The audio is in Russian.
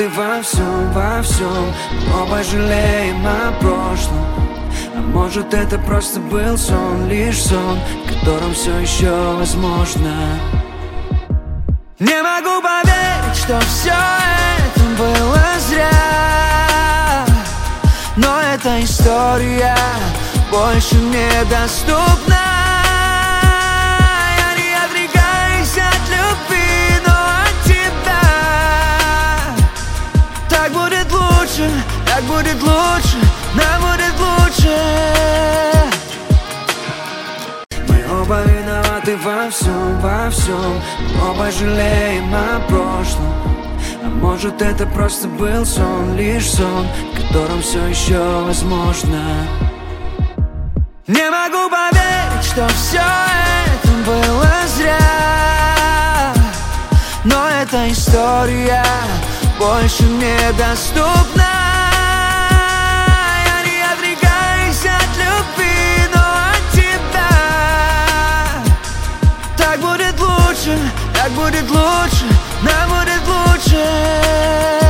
виноваты во всем. Мы оба жалеем о прошлом. А может, это просто был сон, лишь сон, в котором все еще возможно. Не могу поверить, что все это было зря. Но эта история больше недоступна. Я не отрекаюсь от любви, но от тебя. Так будет лучше, нам будет лучше. Мы оба виноваты во всем. Мы оба жалеем о прошлом. А может, это просто был сон, лишь сон, в котором все еще возможно. Не могу поверить, что все это было зря. Но эта история больше недоступна. Я не отрекаюсь от любви, но от тебя. Так будет лучше, нам будет лучше.